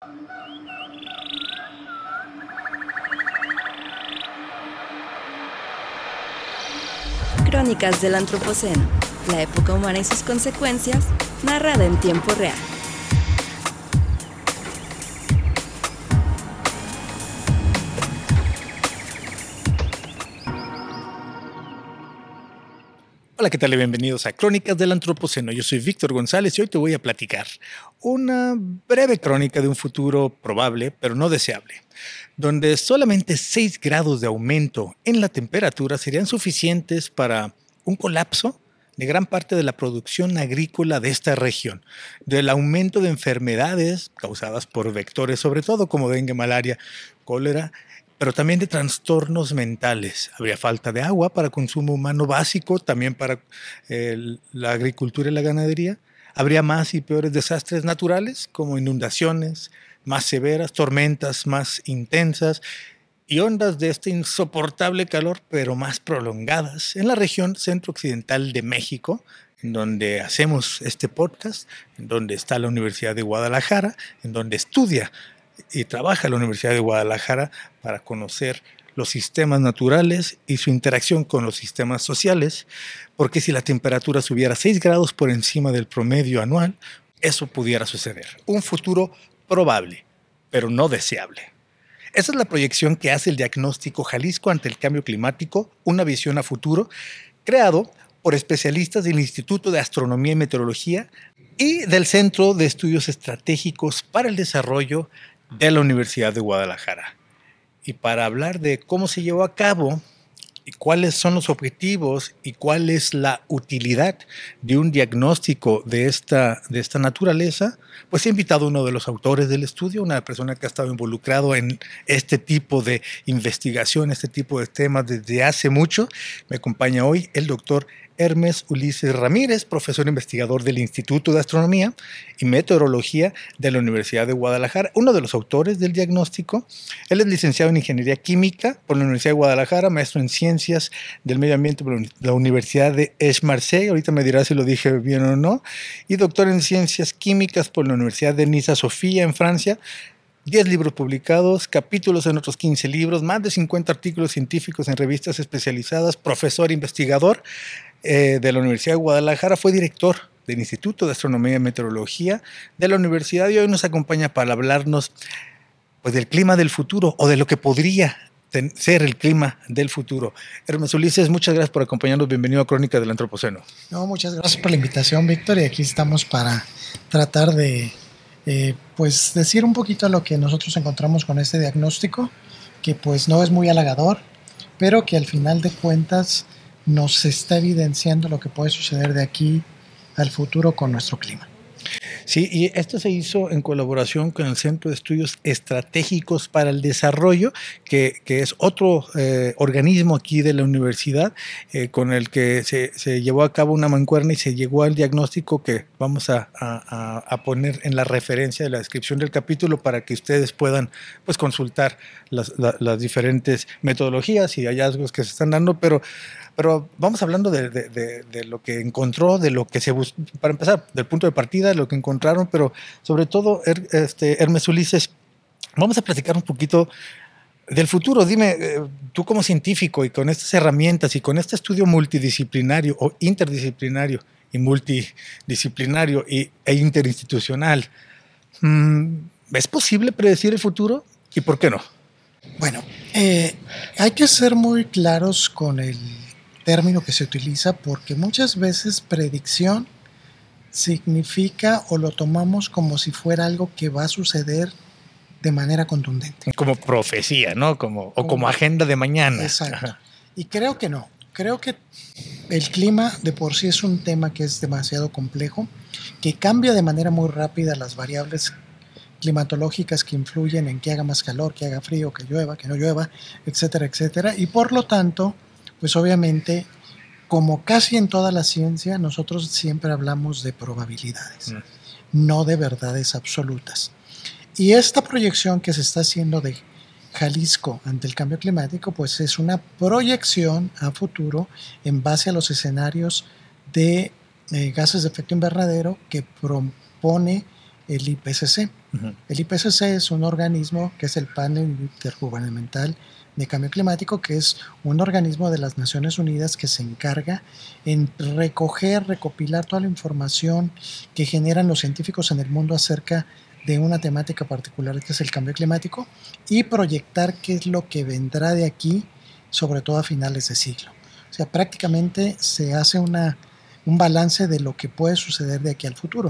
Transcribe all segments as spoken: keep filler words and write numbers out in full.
Crónicas del Antropoceno, la época humana y sus consecuencias, narrada en tiempo real. Hola, ¿qué tal? Y bienvenidos a Crónicas del Antropoceno. Yo soy Víctor González y hoy te voy a platicar una breve crónica de un futuro probable, pero no deseable, donde solamente seis grados de aumento en la temperatura serían suficientes para un colapso de gran parte de la producción agrícola de esta región, del aumento de enfermedades causadas por vectores, sobre todo como dengue, malaria, cólera, pero también de trastornos mentales. Habría falta de agua para consumo humano básico, también para eh, la agricultura y la ganadería. Habría más y peores desastres naturales, como inundaciones más severas, tormentas más intensas y ondas de este insoportable calor, pero más prolongadas, en la región centro-occidental de México, en donde hacemos este podcast, en donde está la Universidad de Guadalajara, en donde estudia y trabaja la Universidad de Guadalajara para conocer los sistemas naturales y su interacción con los sistemas sociales, porque si la temperatura subiera seis grados por encima del promedio anual, eso pudiera suceder. Un futuro probable, pero no deseable. Esa es la proyección que hace el diagnóstico Jalisco ante el cambio climático, una visión a futuro, creado por especialistas del Instituto de Astronomía y Meteorología y del Centro de Estudios Estratégicos para el Desarrollo de la Universidad de Guadalajara. Y para hablar de cómo se llevó a cabo y cuáles son los objetivos y cuál es la utilidad de un diagnóstico de esta, de esta naturaleza, pues he invitado a uno de los autores del estudio, una persona que ha estado involucrado en este tipo de investigación, este tipo de temas desde hace mucho. Me acompaña hoy el doctor Hermes Ulises Ramírez, profesor investigador del Instituto de Astronomía y Meteorología de la Universidad de Guadalajara, uno de los autores del diagnóstico. Él es licenciado en Ingeniería Química por la Universidad de Guadalajara, maestro en Ciencias del Medio Ambiente por la Universidad de Aix-Marseille, ahorita me dirá si lo dije bien o no, y doctor en Ciencias Químicas por la Universidad de Niza-Sofía en Francia. diez libros publicados, capítulos en otros quince libros, más de cincuenta artículos científicos en revistas especializadas, profesor investigador eh, de la Universidad de Guadalajara, fue director del Instituto de Astronomía y Meteorología de la universidad y hoy nos acompaña para hablarnos pues, del clima del futuro o de lo que podría ten, ser el clima del futuro. Hermes Ulises, muchas gracias por acompañarnos. Bienvenido a Crónica del Antropoceno. No, muchas gracias por la invitación, Víctor, y aquí estamos para tratar de Eh, pues decir un poquito lo que nosotros encontramos con este diagnóstico, que pues no es muy halagador, pero que al final de cuentas nos está evidenciando lo que puede suceder de aquí al futuro con nuestro clima. Sí, y esto se hizo en colaboración con el Centro de Estudios Estratégicos para el Desarrollo, que, que es otro eh, organismo aquí de la universidad, eh, con el que se, se llevó a cabo una mancuerna y se llegó al diagnóstico que vamos a, a, a poner en la referencia de la descripción del capítulo para que ustedes puedan pues, consultar las, la, las diferentes metodologías y hallazgos que se están dando, pero Pero vamos hablando de, de, de, de lo que encontró, de lo que se buscó, para empezar, del punto de partida, de lo que encontraron, pero sobre todo, er, este, Hermes Ulises, vamos a platicar un poquito del futuro. Dime, tú como científico y con estas herramientas y con este estudio multidisciplinario o interdisciplinario y multidisciplinario y, e interinstitucional, ¿es posible predecir el futuro? ¿Y por qué no? Bueno, eh, hay que ser muy claros con el término que se utiliza porque muchas veces predicción significa o lo tomamos como si fuera algo que va a suceder de manera contundente. Como profecía, ¿no? Como, o como, como agenda de mañana. Exacto. Ajá. Y creo que no. Creo que el clima de por sí es un tema que es demasiado complejo, que cambia de manera muy rápida las variables climatológicas que influyen en que haga más calor, que haga frío, que llueva, que no llueva, etcétera, etcétera. Y por lo tanto, pues obviamente, como casi en toda la ciencia, nosotros siempre hablamos de probabilidades, mm. no de verdades absolutas. Y esta proyección que se está haciendo de Jalisco ante el cambio climático, pues es una proyección a futuro en base a los escenarios de eh, gases de efecto invernadero que propone el I P C C. Uh-huh. El I P C C es un organismo que es el Panel Intergubernamental de Cambio Climático, que es un organismo de las Naciones Unidas que se encarga en recoger, recopilar toda la información que generan los científicos en el mundo acerca de una temática particular que es el cambio climático y proyectar qué es lo que vendrá de aquí, sobre todo a finales de siglo. O sea, prácticamente se hace una, un balance de lo que puede suceder de aquí al futuro.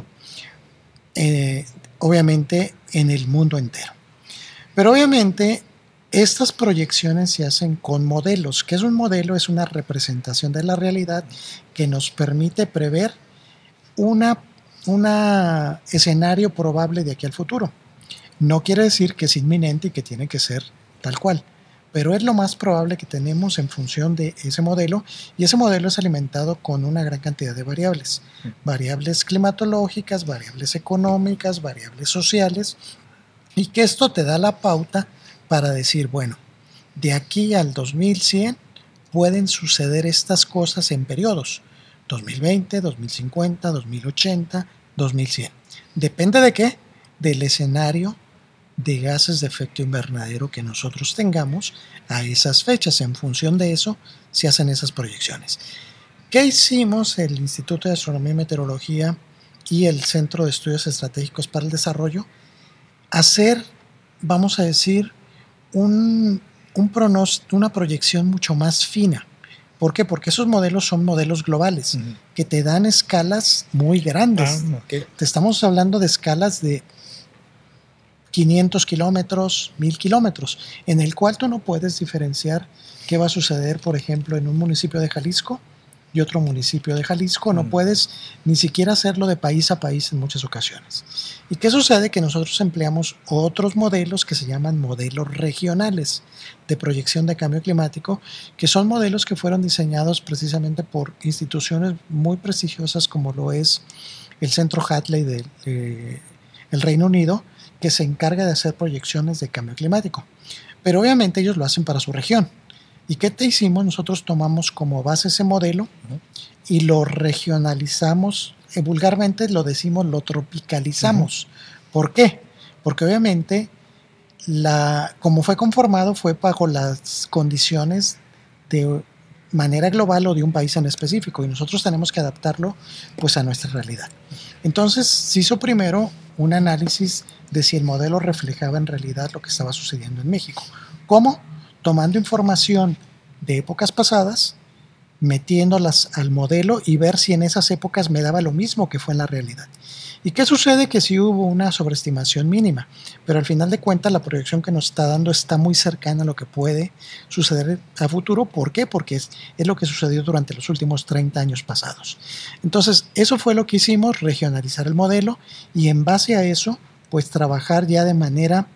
Eh, obviamente en el mundo entero. Pero obviamente estas proyecciones se hacen con modelos. ¿Qué es un modelo? Es una representación de la realidad que nos permite prever una, una escenario probable de aquí al futuro. No quiere decir que es inminente y que tiene que ser tal cual, pero es lo más probable que tenemos en función de ese modelo, y ese modelo es alimentado con una gran cantidad de variables. Variables climatológicas, variables económicas, variables sociales, y que esto te da la pauta para decir, bueno, de aquí al dos mil cien pueden suceder estas cosas en periodos, dos mil veinte, dos mil cincuenta, dos mil ochenta, dos mil cien. ¿Depende de qué? Del escenario de gases de efecto invernadero que nosotros tengamos a esas fechas. En función de eso se hacen esas proyecciones. ¿Qué hicimos el Instituto de Astronomía y Meteorología y el Centro de Estudios Estratégicos para el Desarrollo? Hacer, vamos a decir, un, un pronóstico, una proyección mucho más fina. ¿Por qué? Porque esos modelos son modelos globales, uh-huh, que te dan escalas muy grandes. Ah, okay. Te estamos hablando de escalas de quinientos kilómetros, mil kilómetros, en el cual tú no puedes diferenciar qué va a suceder, por ejemplo, en un municipio de Jalisco y otro municipio de Jalisco. No mm. puedes ni siquiera hacerlo de país a país en muchas ocasiones. ¿Y qué sucede? Que nosotros empleamos otros modelos que se llaman modelos regionales de proyección de cambio climático, que son modelos que fueron diseñados precisamente por instituciones muy prestigiosas como lo es el Centro Hadley del de, de Reino Unido, que se encarga de hacer proyecciones de cambio climático. Pero obviamente ellos lo hacen para su región. ¿Y qué te hicimos? Nosotros tomamos como base ese modelo uh-huh. y lo regionalizamos, eh, vulgarmente lo decimos, lo tropicalizamos. Uh-huh. ¿Por qué? Porque obviamente, la, como fue conformado, fue bajo las condiciones de manera global o de un país en específico, y nosotros tenemos que adaptarlo pues a nuestra realidad. Entonces se hizo primero un análisis de si el modelo reflejaba en realidad lo que estaba sucediendo en México. ¿Cómo? Tomando información de épocas pasadas, metiéndolas al modelo y ver si en esas épocas me daba lo mismo que fue en la realidad. ¿Y qué sucede? Que sí hubo una sobreestimación mínima, pero al final de cuentas la proyección que nos está dando está muy cercana a lo que puede suceder a futuro. ¿Por qué? Porque es, es lo que sucedió durante los últimos treinta años pasados. Entonces, eso fue lo que hicimos, regionalizar el modelo, y en base a eso, pues trabajar ya de manera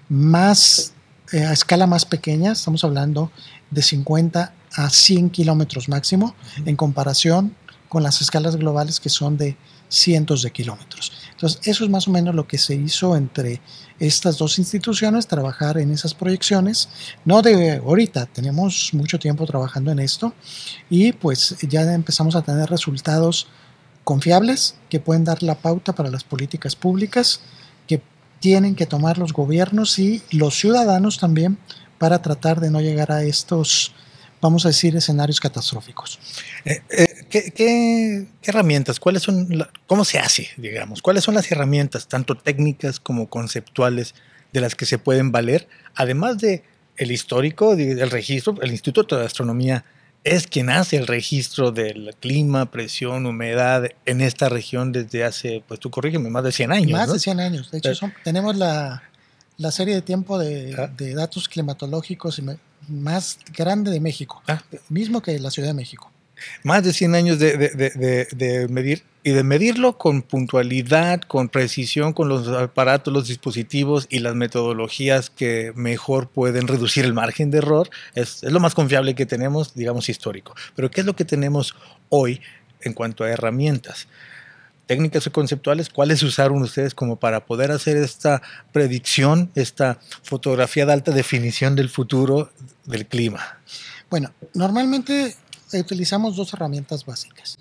más, eh, a escala más pequeña. Estamos hablando de cincuenta a cien kilómetros máximo, en comparación con las escalas globales que son de cientos de kilómetros. Entonces, eso es más o menos lo que se hizo entre estas dos instituciones, trabajar en esas proyecciones. No de ahorita, tenemos mucho tiempo trabajando en esto, y pues ya empezamos a tener resultados confiables que pueden dar la pauta para las políticas públicas que tienen que tomar los gobiernos y los ciudadanos también para tratar de no llegar a estos, vamos a decir, escenarios catastróficos. Eh, eh, ¿qué, qué, ¿Qué herramientas? ¿Cuáles son? La, ¿Cómo se hace, digamos? ¿Cuáles son las herramientas, tanto técnicas como conceptuales, de las que se pueden valer? Además de el histórico, del registro, el Instituto de Astronomía es quien hace el registro del clima, presión, humedad en esta región desde hace, pues tú corrígeme, más de cien años. Más ¿no? de cien años. De hecho, Pero, son, tenemos la, la serie de tiempo de, ¿ah? de datos climatológicos más grande de México, ¿ah? mismo que la Ciudad de México. Más de cien años de, de, de, de, de medir, y de medirlo con puntualidad, con precisión, con los aparatos, los dispositivos y las metodologías que mejor pueden reducir el margen de error. Es, es lo más confiable que tenemos, digamos, histórico. Pero ¿qué es lo que tenemos hoy en cuanto a herramientas? Técnicas o conceptuales, ¿cuáles usaron ustedes como para poder hacer esta predicción, esta fotografía de alta definición del futuro del clima? Bueno, normalmente utilizamos dos herramientas básicas.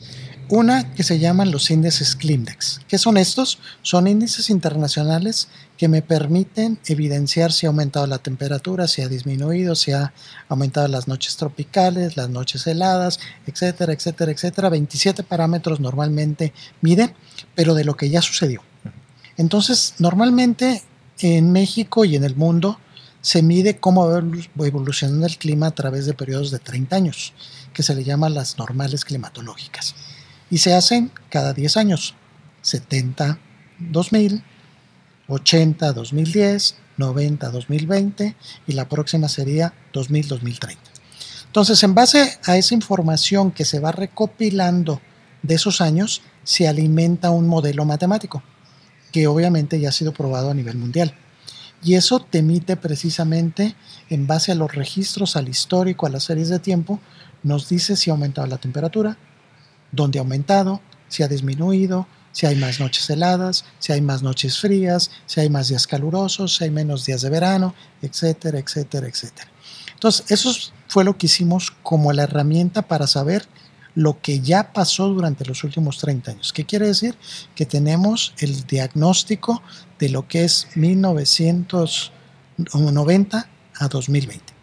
Una que se llaman los índices Climdex. ¿Qué son estos? Son índices internacionales que me permiten evidenciar si ha aumentado la temperatura, si ha disminuido, si ha aumentado las noches tropicales, las noches heladas, etcétera, etcétera, etcétera. veintisiete parámetros normalmente miden, pero de lo que ya sucedió. Entonces, normalmente en México y en el mundo se mide cómo va evolucionando el clima a través de periodos de treinta años, que se le llaman las normales climatológicas. Y se hacen cada diez años, setenta, dos mil, ochenta, dos mil diez, noventa, dos mil veinte y la próxima sería dos mil, dos mil treinta. Entonces, en base a esa información que se va recopilando de esos años, se alimenta un modelo matemático, que obviamente ya ha sido probado a nivel mundial. Y eso te emite precisamente en base a los registros, al histórico, a las series de tiempo, nos dice si ha aumentado la temperatura, dónde ha aumentado, si ha disminuido, si hay más noches heladas, si hay más noches frías, si hay más días calurosos, si hay menos días de verano, etcétera, etcétera, etcétera. Entonces, eso fue lo que hicimos como la herramienta para saber lo que ya pasó durante los últimos treinta años. ¿Qué quiere decir? Que tenemos el diagnóstico de lo que es mil novecientos noventa a dos mil veinte.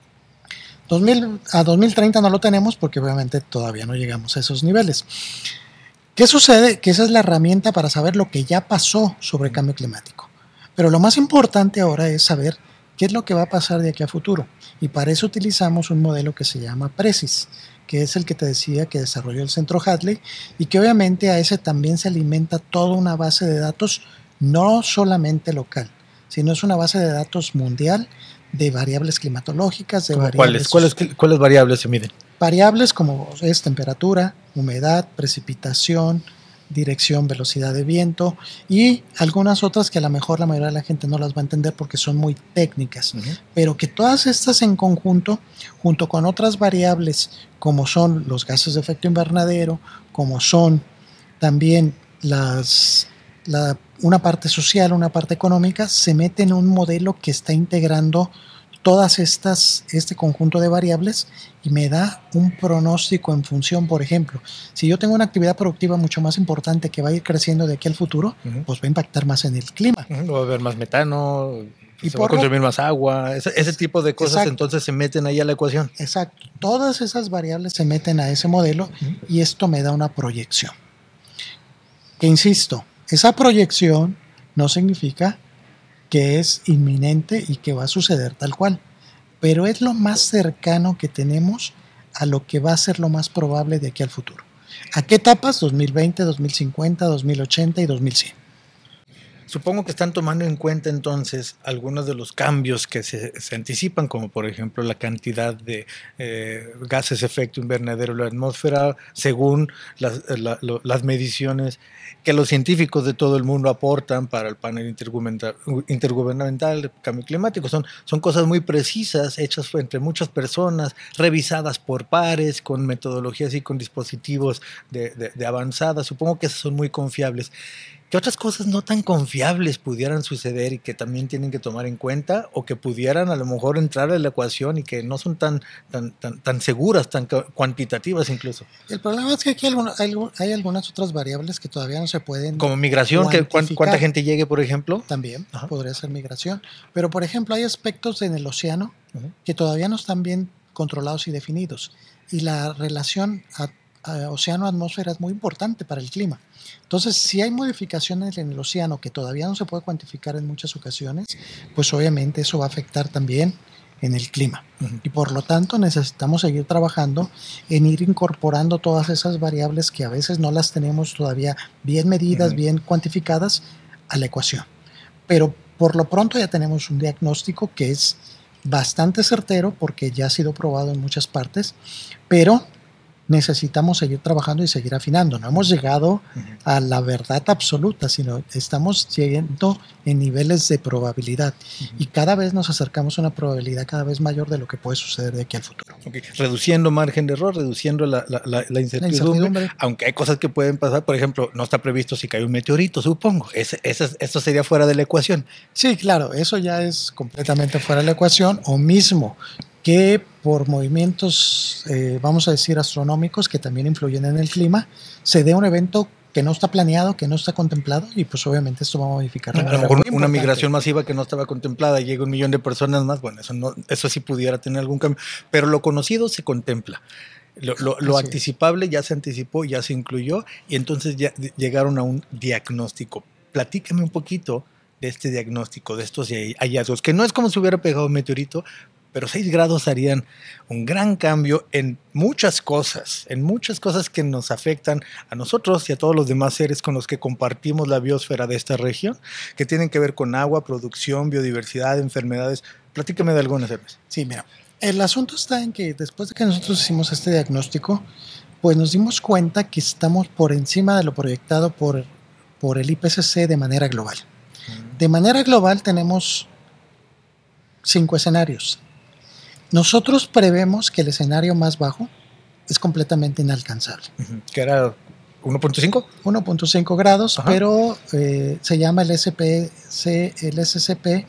dos mil, a dos mil treinta no lo tenemos porque obviamente todavía no llegamos a esos niveles. ¿Qué sucede? Que esa es la herramienta para saber lo que ya pasó sobre el cambio climático. Pero lo más importante ahora es saber qué es lo que va a pasar de aquí a futuro. Y para eso utilizamos un modelo que se llama PRECIS, que es el que te decía que desarrolló el Centro Hadley y que obviamente a ese también se alimenta toda una base de datos no solamente local, sino es una base de datos mundial de variables climatológicas, de variables... ¿Cuáles, cuáles, cuáles variables se miden? Variables como es temperatura, humedad, precipitación, dirección, velocidad de viento y algunas otras que a lo mejor la mayoría de la gente no las va a entender porque son muy técnicas, uh-huh. Pero que todas estas en conjunto, junto con otras variables como son los gases de efecto invernadero, como son también las, la, una parte social, una parte económica, se mete en un modelo que está integrando todas estas, este conjunto de variables y me da un pronóstico en función, por ejemplo, si yo tengo una actividad productiva mucho más importante que va a ir creciendo de aquí al futuro, uh-huh. Pues va a impactar más en el clima. Uh-huh. Va a haber más metano, y se va a consumir más agua, ese, ese tipo de cosas. Exacto. Entonces se meten ahí a la ecuación. Exacto, todas esas variables se meten a ese modelo uh-huh. Y esto me da una proyección. Que insisto, esa proyección no significa que es inminente y que va a suceder tal cual, pero es lo más cercano que tenemos a lo que va a ser lo más probable de aquí al futuro. ¿A qué etapas? dos mil veinte, dos mil cincuenta, dos mil ochenta y dos mil cien. Supongo que están tomando en cuenta entonces algunos de los cambios que se, se anticipan, como por ejemplo la cantidad de eh, gases de efecto invernadero en la atmósfera, según las, la, lo, las mediciones que los científicos de todo el mundo aportan para el panel intergubernamental, intergubernamental de cambio climático. Son, son cosas muy precisas, hechas entre muchas personas, revisadas por pares, con metodologías y con dispositivos de, de, de avanzada. Supongo que esas son muy confiables. ¿Qué otras cosas no tan confiables pudieran suceder y que también tienen que tomar en cuenta o que pudieran a lo mejor entrar a la ecuación y que no son tan, tan, tan, tan seguras, tan cuantitativas incluso? El problema es que aquí hay, alguna, hay, hay algunas otras variables que todavía no se pueden como migración, que cuánta gente llegue, por ejemplo. También Ajá. podría ser migración. Pero, por ejemplo, hay aspectos en el océano uh-huh. que todavía no están bien controlados y definidos. Y la relación a océano-atmósfera es muy importante para el clima. Entonces, si hay modificaciones en el océano que todavía no se puede cuantificar en muchas ocasiones, pues obviamente eso va a afectar también en el clima. Uh-huh. Y por lo tanto necesitamos seguir trabajando en ir incorporando todas esas variables que a veces no las tenemos todavía bien medidas, uh-huh. bien cuantificadas a la ecuación. Pero por lo pronto ya tenemos un diagnóstico que es bastante certero porque ya ha sido probado en muchas partes, pero necesitamos seguir trabajando y seguir afinando. No hemos llegado uh-huh. a la verdad absoluta, sino estamos llegando en niveles de probabilidad uh-huh. y cada vez nos acercamos a una probabilidad cada vez mayor de lo que puede suceder de aquí al futuro. Okay. Reduciendo margen de error, reduciendo la, la, la, la, incertidumbre, la incertidumbre, aunque hay cosas que pueden pasar. Por ejemplo, no está previsto si cae un meteorito, supongo. Ese, ese, eso sería fuera de la ecuación. Sí, claro, eso ya es completamente fuera de la ecuación, o mismo que por movimientos, eh, vamos a decir, astronómicos que también influyen en el clima, se dé un evento que no está planeado, que no está contemplado, y pues obviamente esto va a modificar. A lo mejor una migración masiva que no estaba contemplada, llega un millón de personas más, bueno, eso, no, eso sí pudiera tener algún cambio, pero lo conocido se contempla. Lo, lo, lo anticipable ya se anticipó, ya se incluyó, y entonces ya llegaron a un diagnóstico. Platícame un poquito de este diagnóstico, de estos hallazgos, que no es como si hubiera pegado un meteorito, pero seis grados harían un gran cambio en muchas cosas, en muchas cosas que nos afectan a nosotros y a todos los demás seres con los que compartimos la biosfera de esta región, que tienen que ver con agua, producción, biodiversidad, enfermedades. Platícame de algunas, Hermes. Sí, mira, el asunto está en que después de que nosotros hicimos este diagnóstico, pues nos dimos cuenta que estamos por encima de lo proyectado por, por el I P C C de manera global. De manera global tenemos cinco escenarios. Nosotros prevemos que el escenario más bajo es completamente inalcanzable. Uh-huh. ¿Que era uno punto cinco? uno punto cinco grados, ajá, pero eh, se llama el, S P C, el S C P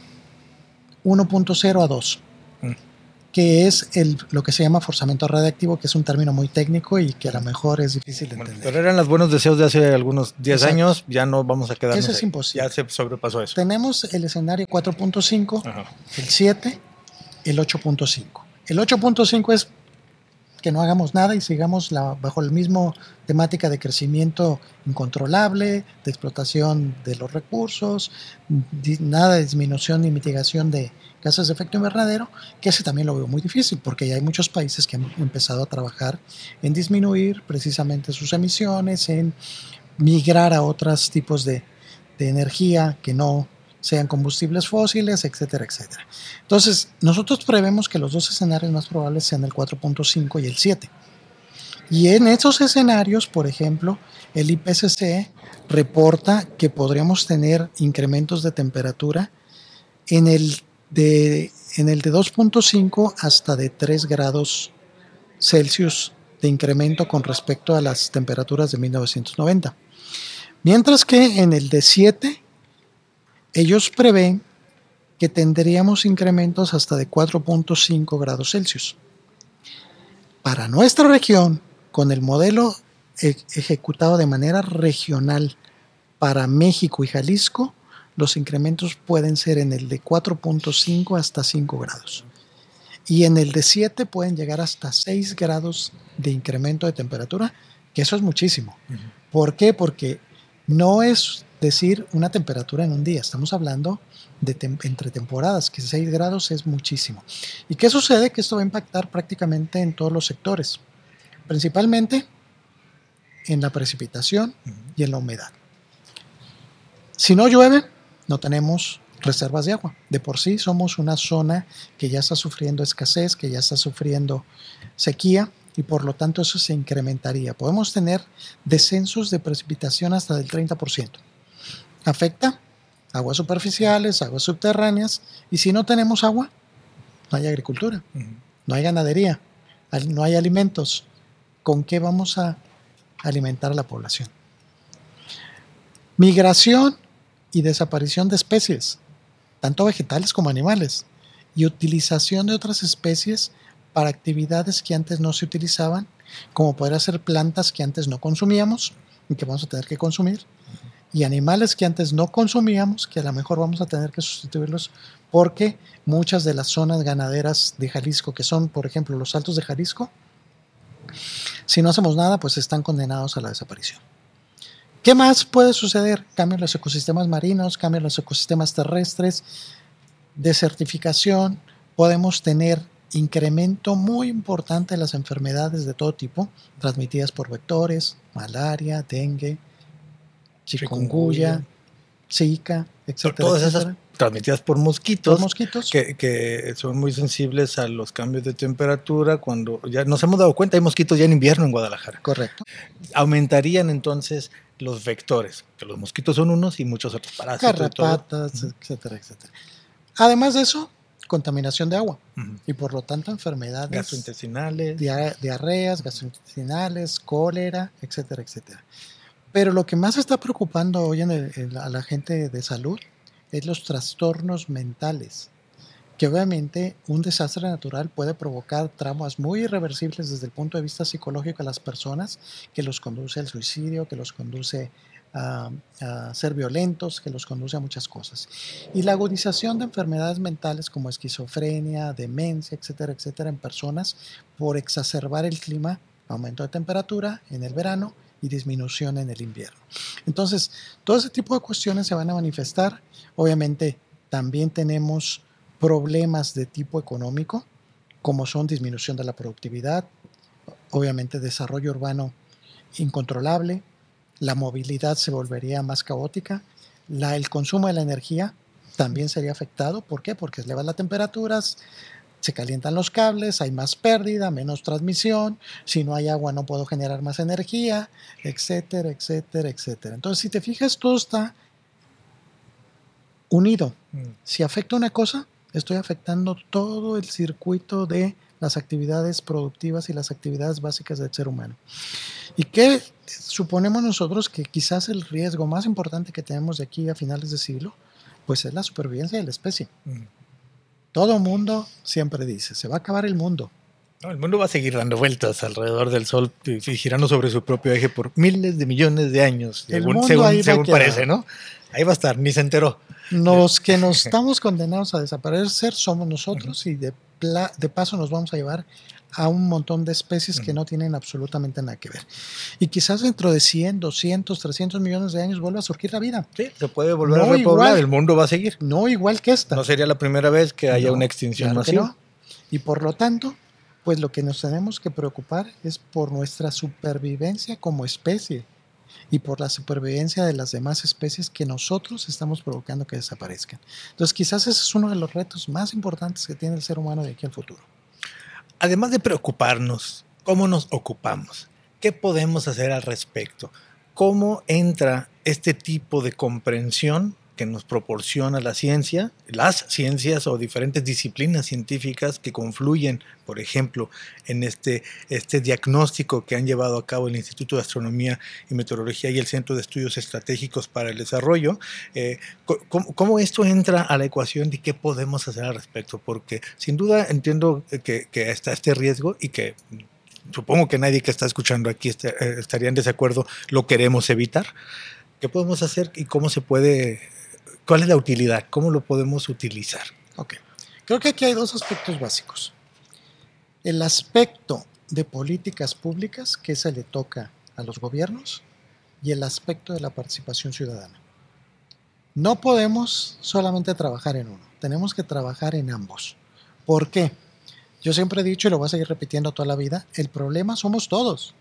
uno punto cero a dos, uh-huh, que es el, lo que se llama forzamiento radiactivo, que es un término muy técnico y que a lo mejor es difícil de entender. Bueno, pero eran los buenos deseos de hace algunos diez años, ya no vamos a quedarnos Eso es ahí. imposible. Ya se sobrepasó eso. Tenemos el escenario cuatro punto cinco, ajá, el siete, el ocho punto cinco. El ocho punto cinco es que no hagamos nada y sigamos la, bajo la misma temática de crecimiento incontrolable, de explotación de los recursos, di, nada de disminución ni mitigación de gases de efecto invernadero, que ese también lo veo muy difícil, porque ya hay muchos países que han empezado a trabajar en disminuir precisamente sus emisiones, en migrar a otros tipos de, de energía que no sean combustibles fósiles, etcétera, etcétera. Entonces, nosotros prevemos que los dos escenarios más probables sean el cuatro punto cinco y el siete. Y en esos escenarios, por ejemplo, el I P C C reporta que podríamos tener incrementos de temperatura en el de, en el de dos punto cinco hasta de tres grados Celsius de incremento con respecto a las temperaturas de mil novecientos noventa. Mientras que en el de siete, ellos prevén que tendríamos incrementos hasta de cuatro punto cinco grados Celsius. Para nuestra región, con el modelo e- ejecutado de manera regional para México y Jalisco, los incrementos pueden ser en el de cuatro punto cinco hasta cinco grados. Y en el de siete pueden llegar hasta seis grados de incremento de temperatura, que eso es muchísimo. Uh-huh. ¿Por qué? Porque no es decir una temperatura en un día, estamos hablando de tem- entre temporadas, que seis grados es muchísimo. ¿Y qué sucede? Que esto va a impactar prácticamente en todos los sectores, principalmente en la precipitación uh-huh. y en la humedad. Si no llueve, no tenemos reservas de agua. De por sí somos una zona que ya está sufriendo escasez, que ya está sufriendo sequía, y por lo tanto eso se incrementaría. Podemos tener descensos de precipitación hasta del treinta por ciento. Afecta aguas superficiales, aguas subterráneas, y si no tenemos agua, no hay agricultura, uh-huh. no hay ganadería, no hay alimentos. ¿Con qué vamos a alimentar a la población? Migración y desaparición de especies, tanto vegetales como animales, y utilización de otras especies para actividades que antes no se utilizaban, como poder hacer plantas que antes no consumíamos y que vamos a tener que consumir, y animales que antes no consumíamos, que a lo mejor vamos a tener que sustituirlos, porque muchas de las zonas ganaderas de Jalisco, que son, por ejemplo, los Altos de Jalisco, si no hacemos nada, pues están condenados a la desaparición. ¿Qué más puede suceder? Cambian los ecosistemas marinos, cambian los ecosistemas terrestres, desertificación, podemos tener incremento muy importante de las enfermedades de todo tipo, transmitidas por vectores, malaria, dengue, chikungunya, zika, etcétera. Todas etcétera. esas transmitidas por mosquitos, por mosquitos. Que, que son muy sensibles a los cambios de temperatura. Cuando ya nos hemos dado cuenta, hay mosquitos ya en invierno en Guadalajara. Correcto. Aumentarían entonces los vectores, que los mosquitos son unos y muchos otros parásitos. Garrapatas, etcétera, etcétera. Además de eso, contaminación de agua Uh-huh. y por lo tanto enfermedades Gastrointestinales. dia- diarreas, gastrointestinales, cólera, etcétera, etcétera. Pero lo que más está preocupando hoy en el- en la- a la gente de salud es los trastornos mentales, que obviamente un desastre natural puede provocar traumas muy irreversibles desde el punto de vista psicológico a las personas, que los conduce al suicidio, que los conduce a, a ser violentos, que los conduce a muchas cosas. Y la agudización de enfermedades mentales como esquizofrenia, demencia, etcétera, etcétera, en personas por exacerbar el clima, aumento de temperatura en el verano y disminución en el invierno. Entonces, todo ese tipo de cuestiones se van a manifestar. Obviamente, también tenemos problemas de tipo económico, como son disminución de la productividad, obviamente desarrollo urbano incontrolable, la movilidad se volvería más caótica, la, el consumo de la energía también sería afectado. ¿Por qué? Porque se elevan las temperaturas, se calientan los cables, hay más pérdida, menos transmisión, si no hay agua no puedo generar más energía, etcétera, etcétera, etcétera. Entonces, si te fijas, todo está unido. Si afecta una cosa, estoy afectando todo el circuito de las actividades productivas y las actividades básicas del ser humano. ¿Y qué suponemos nosotros que quizás el riesgo más importante que tenemos de aquí a finales de siglo? Pues es la supervivencia de la especie. Mm. Todo mundo siempre dice, se va a acabar el mundo. No, el mundo va a seguir dando vueltas alrededor del Sol y girando sobre su propio eje por miles de millones de años, el según, mundo según, ahí según parece, ¿no? Ahí va a estar, ni se enteró. Los que nos estamos condenados a desaparecer somos nosotros, uh-huh. y de, pla- de paso nos vamos a llevar a un montón de especies uh-huh. que no tienen absolutamente nada que ver. Y quizás dentro de cien, doscientos, trescientos millones de años vuelva a surgir la vida. Sí, se puede volver no a repoblar, igual, el mundo va a seguir. No igual que esta. No sería la primera vez que haya no, una extinción claro masiva. No. Y por lo tanto, pues lo que nos tenemos que preocupar es por nuestra supervivencia como especie y por la supervivencia de las demás especies que nosotros estamos provocando que desaparezcan. Entonces, quizás ese es uno de los retos más importantes que tiene el ser humano de aquí al futuro. Además de preocuparnos, ¿cómo nos ocupamos? ¿Qué podemos hacer al respecto? ¿Cómo entra este tipo de comprensión que nos proporciona la ciencia, las ciencias o diferentes disciplinas científicas que confluyen, por ejemplo, en este, este diagnóstico que han llevado a cabo el Instituto de Astronomía y Meteorología y el Centro de Estudios Estratégicos para el Desarrollo? Eh, ¿cómo, ¿Cómo esto entra a la ecuación de qué podemos hacer al respecto? Porque sin duda entiendo que, que está este riesgo y que supongo que nadie que está escuchando aquí está, eh, estaría en desacuerdo, lo queremos evitar. ¿Qué podemos hacer y cómo se puede... ¿Cuál es la utilidad? ¿Cómo lo podemos utilizar? Ok. Creo que aquí hay dos aspectos básicos. El aspecto de políticas públicas, que se le toca a los gobiernos, y el aspecto de la participación ciudadana. No podemos solamente trabajar en uno, tenemos que trabajar en ambos. ¿Por qué? Yo siempre he dicho, y lo voy a seguir repitiendo toda la vida, el problema somos todos.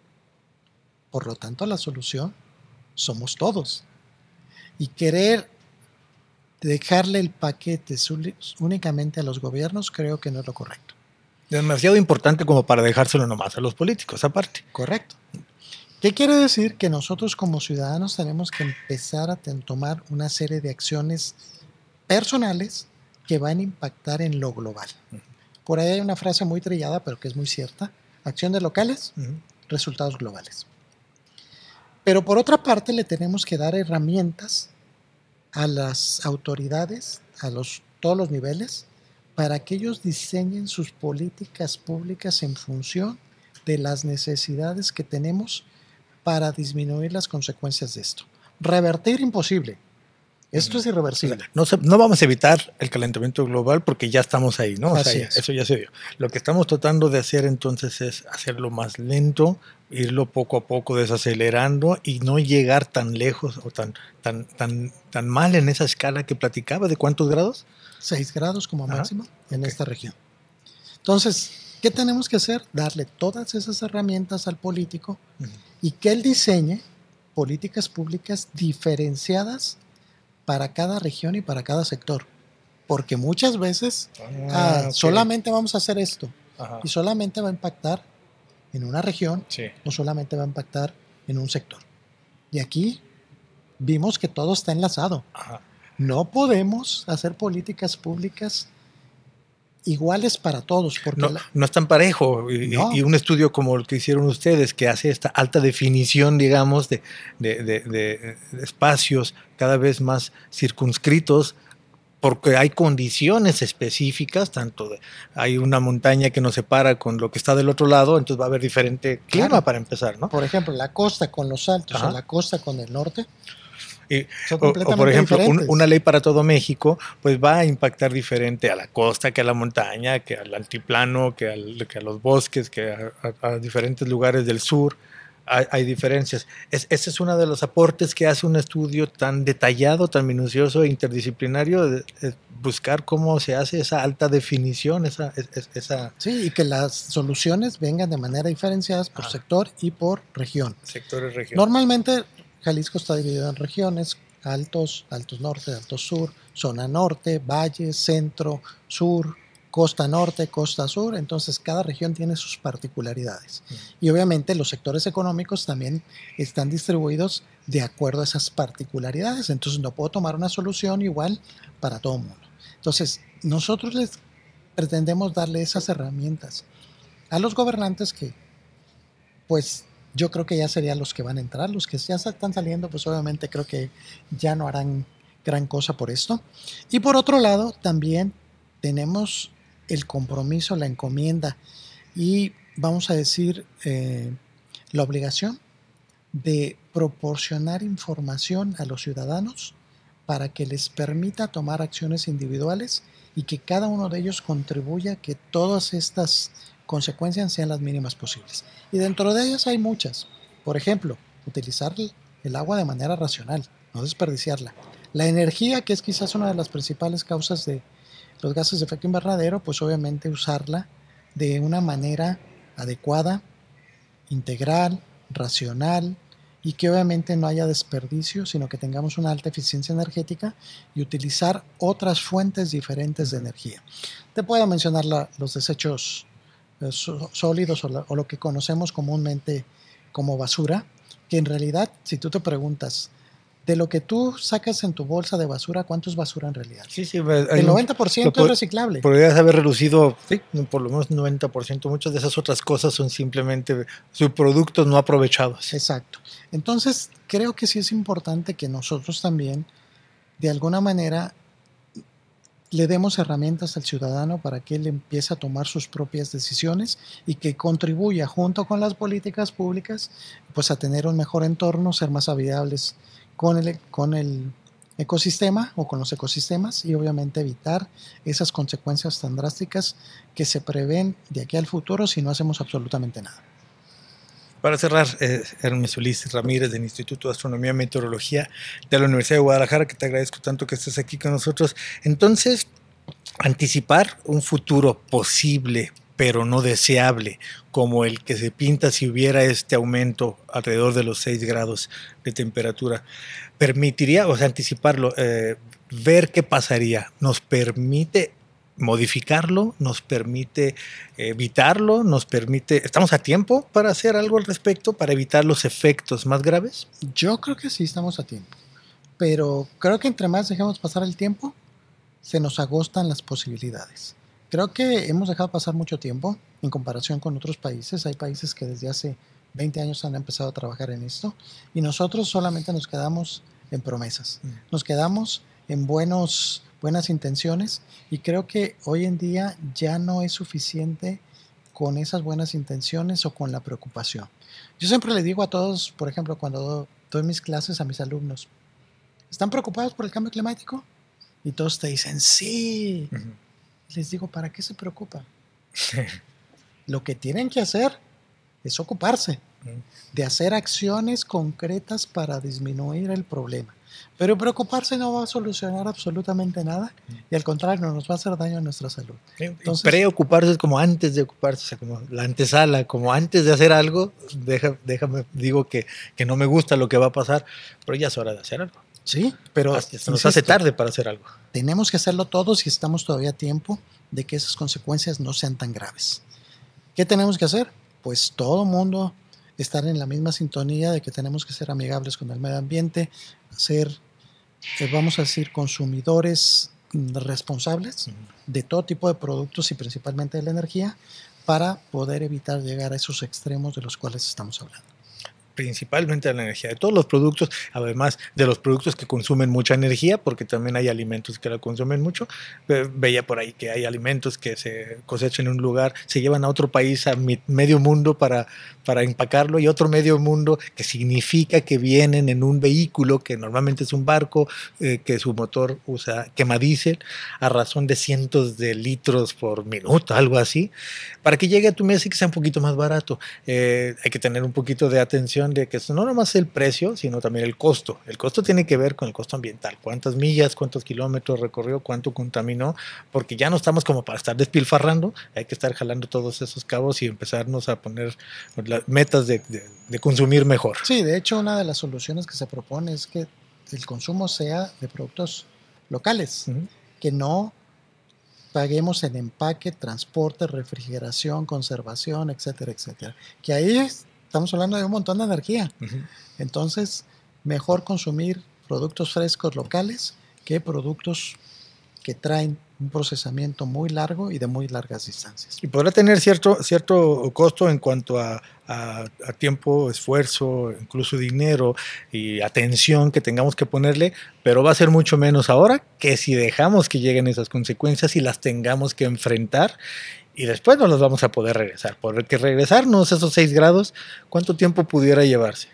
Por lo tanto, la solución somos todos. Y querer dejarle el paquete únicamente a los gobiernos creo que no es lo correcto. Demasiado importante como para dejárselo nomás a los políticos, aparte. Correcto. ¿Qué quiere decir? Que nosotros como ciudadanos tenemos que empezar a tomar una serie de acciones personales que van a impactar en lo global. Uh-huh. Por ahí hay una frase muy trillada, pero que es muy cierta. Acciones locales, uh-huh. resultados globales. Pero por otra parte le tenemos que dar herramientas a las autoridades, a los, todos los niveles, para que ellos diseñen sus políticas públicas en función de las necesidades que tenemos para disminuir las consecuencias de esto. Revertir imposible. Esto es irreversible. No, se, no vamos a evitar el calentamiento global porque ya estamos ahí, ¿no? O sea, ya, eso ya se dio. Lo que estamos tratando de hacer entonces es hacerlo más lento, irlo poco a poco desacelerando y no llegar tan lejos o tan, tan, tan, tan mal en esa escala que platicaba. ¿De cuántos grados? Seis grados como Ajá. máximo en okay. esta región. Entonces, ¿qué tenemos que hacer? Darle todas esas herramientas al político uh-huh. y que él diseñe políticas públicas diferenciadas para cada región y para cada sector. Porque muchas veces ah, ah, okay. solamente vamos a hacer esto Ajá. y solamente va a impactar en una región sí. o solamente va a impactar en un sector. Y aquí vimos que todo está enlazado. Ajá. No podemos hacer políticas públicas iguales para todos. Porque no, la... no es tan parejo. Y, no. y un estudio como el que hicieron ustedes, que hace esta alta definición, digamos, de, de, de, de, de espacios cada vez más circunscritos, porque hay condiciones específicas, tanto de, hay una montaña que nos separa con lo que está del otro lado, entonces va a haber diferente clima, claro, para empezar, ¿no? Por ejemplo, la costa con los altos, Ajá. o la costa con el norte. Y, o, o por ejemplo, un, una ley para todo México, pues va a impactar diferente a la costa, que a la montaña, que al altiplano, que, al, que a los bosques, que a, a, a diferentes lugares del sur. Hay, hay diferencias. Es, ese es uno de los aportes que hace un estudio tan detallado, tan minucioso e interdisciplinario, de, de buscar cómo se hace esa alta definición, esa, esa... Sí, y que las soluciones vengan de manera diferenciadas por ah. sector y por región. Sector y región. Normalmente Jalisco está dividido en regiones: altos, altos norte, altos sur, zona norte, valle, centro, sur, costa norte, costa sur. Entonces cada región tiene sus particularidades. Uh-huh. Y obviamente los sectores económicos también están distribuidos de acuerdo a esas particularidades. Entonces no puedo tomar una solución igual para todo el mundo. Entonces nosotros les pretendemos darle esas herramientas a los gobernantes que, pues yo creo que ya serían los que van a entrar. Los que ya están saliendo, pues obviamente creo que ya no harán gran cosa por esto. Y por otro lado, también tenemos el compromiso, la encomienda y, vamos a decir, eh, la obligación de proporcionar información a los ciudadanos para que les permita tomar acciones individuales y que cada uno de ellos contribuya a que todas estas consecuencias sean las mínimas posibles. Y dentro de ellas hay muchas. Por ejemplo, utilizar el agua de manera racional, no desperdiciarla. La energía, que es quizás una de las principales causas de los gases de efecto invernadero, pues obviamente usarla de una manera adecuada, integral, racional, y que obviamente no haya desperdicio, sino que tengamos una alta eficiencia energética y utilizar otras fuentes diferentes de energía. Te puedo mencionar la, los desechos eh, sólidos o, la, o lo que conocemos comúnmente como basura, que en realidad, si tú te preguntas, de lo que tú sacas en tu bolsa de basura, ¿cuánto es basura en realidad? Sí, sí. El noventa por ciento es reciclable. Podrías haber reducido, sí, por lo menos noventa por ciento. Muchas de esas otras cosas son simplemente subproductos no aprovechados. Exacto. Entonces, creo que sí es importante que nosotros también, de alguna manera, le demos herramientas al ciudadano para que él empiece a tomar sus propias decisiones y que contribuya junto con las políticas públicas, pues a tener un mejor entorno, ser más habitables con el, con el ecosistema o con los ecosistemas y obviamente evitar esas consecuencias tan drásticas que se prevén de aquí al futuro si no hacemos absolutamente nada. Para cerrar, eh, Hermes Ulises Ramírez del Instituto de Astronomía y Meteorología de la Universidad de Guadalajara, que te agradezco tanto que estés aquí con nosotros. Entonces, anticipar un futuro posible, pero no deseable, como el que se pinta si hubiera este aumento alrededor de los seis grados de temperatura, permitiría, o sea, anticiparlo, eh, ver qué pasaría, nos permite modificarlo, nos permite evitarlo, nos permite, ¿estamos a tiempo para hacer algo al respecto, para evitar los efectos más graves? Yo creo que sí estamos a tiempo, pero creo que entre más dejemos pasar el tiempo, se nos agostan las posibilidades. Creo que hemos dejado pasar mucho tiempo en comparación con otros países. Hay países que desde hace veinte años han empezado a trabajar en esto y nosotros solamente nos quedamos en promesas. Nos quedamos en buenos, buenas intenciones y creo que hoy en día ya no es suficiente con esas buenas intenciones o con la preocupación. Yo siempre le digo a todos, por ejemplo, cuando doy mis clases a mis alumnos, ¿están preocupados por el cambio climático? Y todos te dicen, sí. Uh-huh. Les digo, ¿para qué se preocupan? Lo que tienen que hacer es ocuparse de hacer acciones concretas para disminuir el problema. Pero preocuparse no va a solucionar absolutamente nada y al contrario nos va a hacer daño a nuestra salud. Entonces, preocuparse es como antes de ocuparse, o sea, como la antesala, como antes de hacer algo, deja, déjame, digo que, que no me gusta lo que va a pasar, pero ya es hora de hacer algo. Sí, pero se nos insisto, hace tarde para hacer algo. Tenemos que hacerlo todos y estamos todavía a tiempo de que esas consecuencias no sean tan graves. ¿Qué tenemos que hacer? Pues todo mundo estar en la misma sintonía de que tenemos que ser amigables con el medio ambiente, ser, eh, vamos a decir, consumidores responsables de todo tipo de productos y principalmente de la energía para poder evitar llegar a esos extremos de los cuales estamos hablando. Principalmente de la energía, de todos los productos, además de los productos que consumen mucha energía, porque también hay alimentos que la consumen mucho. Veía por ahí que hay alimentos que se cosechan en un lugar, se llevan a otro país, a medio mundo para, para empacarlo, y otro medio mundo que significa que vienen en un vehículo que normalmente es un barco, eh, que su motor usa quemadiesel a razón de cientos de litros por minuto, algo así, para que llegue a tu mesa y que sea un poquito más barato. Eh, hay que tener un poquito de atención de que no nomás el precio, sino también el costo. El costo tiene que ver con el costo ambiental. Cuántas millas, cuántos kilómetros recorrió, cuánto contaminó, porque ya no estamos como para estar despilfarrando, hay que estar jalando todos esos cabos y empezarnos a poner las metas de, de, de consumir mejor. Sí, de hecho, una de las soluciones que se propone es que el consumo sea de productos locales, uh-huh. que no paguemos en empaque, transporte, refrigeración, conservación, etcétera, etcétera. Que ahí es Estamos hablando de un montón de energía. Uh-huh. Entonces, mejor consumir productos frescos locales que productos que traen un procesamiento muy largo y de muy largas distancias. Y podrá tener cierto, cierto costo en cuanto a, a, a tiempo, esfuerzo, incluso dinero y atención que tengamos que ponerle, pero va a ser mucho menos ahora que si dejamos que lleguen esas consecuencias y las tengamos que enfrentar. Y después no los vamos a poder regresar. Porque regresarnos esos seis grados, ¿cuánto tiempo pudiera llevarse?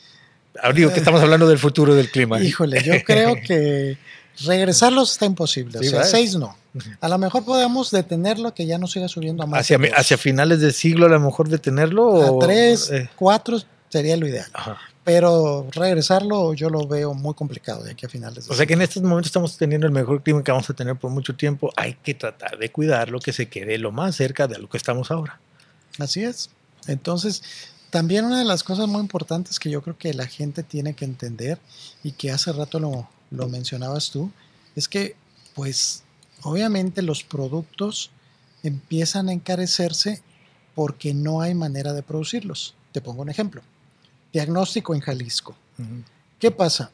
Ahora digo que estamos hablando del futuro del clima. Híjole, yo creo que regresarlos está imposible. Sí, o sea, seis no. A lo mejor podemos detenerlo, que ya no siga subiendo a más. Hacia, hacia finales del siglo, a lo mejor detenerlo. A o, tres, eh. cuatro sería lo ideal. Ajá. Pero regresarlo yo lo veo muy complicado de aquí a finales de O sea que en estos momentos estamos teniendo el mejor clima que vamos a tener por mucho tiempo. Hay que tratar de cuidarlo, que se quede lo más cerca de lo que estamos ahora. Así es. Entonces, también una de las cosas muy importantes que yo creo que la gente tiene que entender, y que hace rato lo, lo mencionabas tú, es que pues obviamente los productos empiezan a encarecerse porque no hay manera de producirlos. Te pongo un ejemplo. Diagnóstico en Jalisco. Uh-huh. ¿Qué pasa?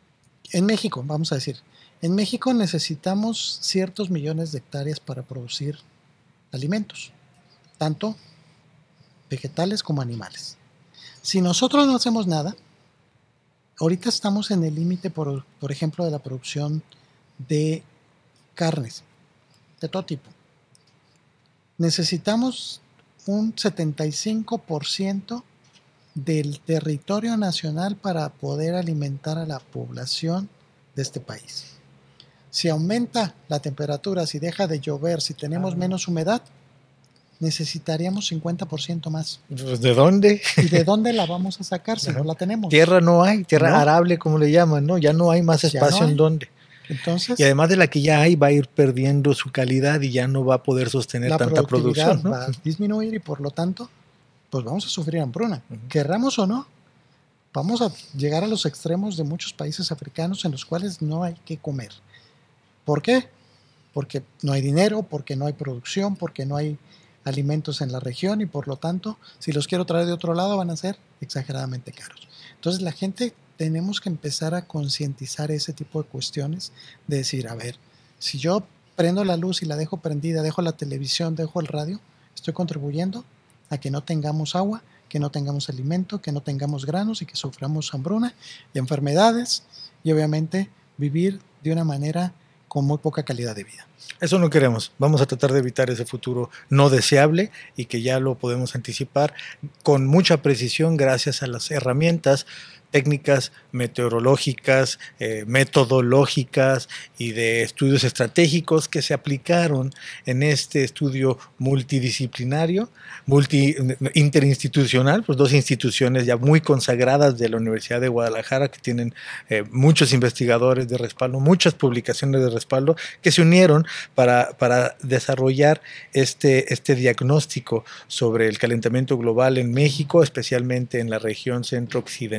En México, vamos a decir, en México necesitamos ciertos millones de hectáreas para producir alimentos, tanto vegetales como animales. Si nosotros no hacemos nada, ahorita estamos en el límite, por, por ejemplo, de la producción de carnes, de todo tipo. Necesitamos un setenta y cinco por ciento del territorio nacional para poder alimentar a la población de este país. Si aumenta la temperatura, si deja de llover, si tenemos ah. menos humedad, necesitaríamos cincuenta por ciento más. ¿De dónde? ¿Y de dónde la vamos a sacar si no la tenemos? Tierra no hay, tierra no. arable como le llaman, ¿no? Ya no hay más espacio no hay. en donde. Entonces, y además de la que ya hay, va a ir perdiendo su calidad y ya no va a poder sostener la tanta producción, ¿no? Va a disminuir y por lo tanto, pues vamos a sufrir hambruna. Uh-huh. Querramos o no, vamos a llegar a los extremos de muchos países africanos en los cuales no hay que comer. ¿Por qué? Porque no hay dinero, porque no hay producción, porque no hay alimentos en la región y por lo tanto, si los quiero traer de otro lado van a ser exageradamente caros. Entonces la gente tenemos que empezar a concientizar ese tipo de cuestiones, de decir, a ver, si yo prendo la luz y la dejo prendida, dejo la televisión, dejo el radio, estoy contribuyendo a que no tengamos agua, que no tengamos alimento, que no tengamos granos y que suframos hambruna y enfermedades y obviamente vivir de una manera con muy poca calidad de vida. Eso no queremos. Vamos a tratar de evitar ese futuro no deseable y que ya lo podemos anticipar con mucha precisión gracias a las herramientas técnicas meteorológicas, eh, metodológicas y de estudios estratégicos que se aplicaron en este estudio multidisciplinario, multi, interinstitucional, pues dos instituciones ya muy consagradas de la Universidad de Guadalajara que tienen eh, muchos investigadores de respaldo, muchas publicaciones de respaldo que se unieron para, para desarrollar este, este diagnóstico sobre el calentamiento global en México, especialmente en la región centro-occidental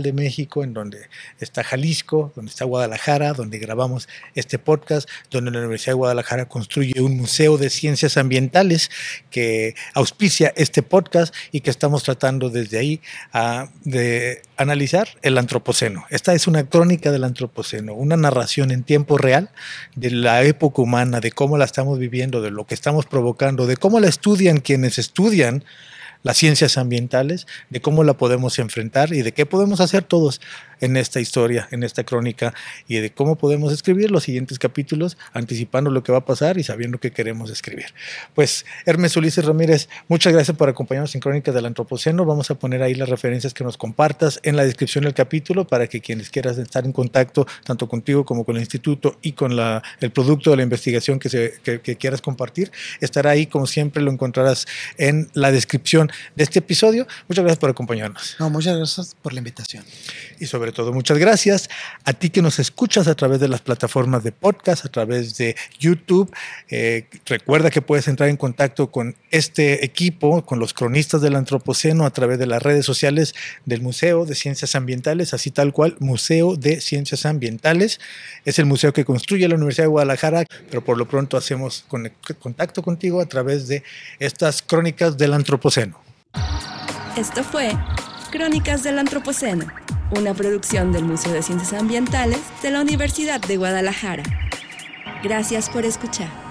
de México, en donde está Jalisco, donde está Guadalajara, donde grabamos este podcast, donde la Universidad de Guadalajara construye un museo de ciencias ambientales que auspicia este podcast y que estamos tratando desde ahí uh, de analizar el antropoceno. Esta es una crónica del antropoceno, una narración en tiempo real de la época humana, de cómo la estamos viviendo, de lo que estamos provocando, de cómo la estudian quienes estudian las ciencias ambientales, de cómo la podemos enfrentar y de qué podemos hacer todos en esta historia, en esta crónica, y de cómo podemos escribir los siguientes capítulos anticipando lo que va a pasar y sabiendo qué queremos escribir. Pues Hermes Ulises Ramírez, muchas gracias por acompañarnos en Crónicas del Antropoceno. Vamos a poner ahí las referencias que nos compartas en la descripción del capítulo para que quienes quieran estar en contacto tanto contigo como con el instituto y con la, el producto de la investigación que, se, que, que quieras compartir, estará ahí, como siempre lo encontrarás en la descripción de este episodio. Muchas gracias por acompañarnos. No, muchas gracias por la invitación. Y sobre todo, muchas gracias a ti que nos escuchas a través de las plataformas de podcast, a través de YouTube. Eh, recuerda que puedes entrar en contacto con este equipo, con los cronistas del Antropoceno, a través de las redes sociales del Museo de Ciencias Ambientales, así tal cual, Museo de Ciencias Ambientales. Es el museo que construye la Universidad de Guadalajara, pero por lo pronto hacemos contacto contigo a través de estas Crónicas del Antropoceno. Esto fue Crónicas del Antropoceno, una producción del Museo de Ciencias Ambientales de la Universidad de Guadalajara. Gracias por escuchar.